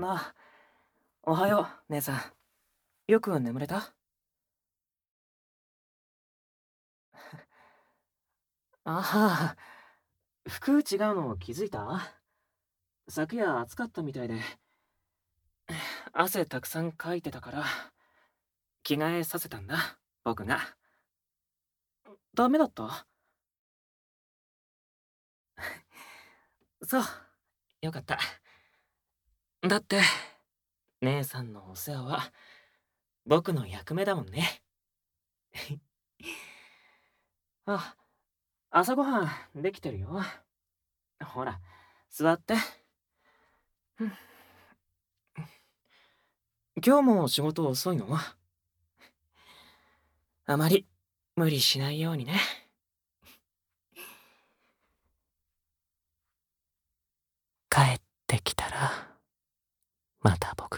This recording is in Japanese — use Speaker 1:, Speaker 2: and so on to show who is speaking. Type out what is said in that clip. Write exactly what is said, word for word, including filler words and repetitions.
Speaker 1: あ、おはよう、姉さん。よく眠れた？ああ、服違うの気づいた？昨夜暑かったみたいで、汗たくさんかいてたから、着替えさせたんだ、僕が。ダメだった？そう、よかった。だって、姉さんのお世話は、僕の役目だもんね。あ、朝ごはんできてるよ。ほら、座って。今日も仕事遅いの？あまり無理しないようにね。帰ってきたら、また僕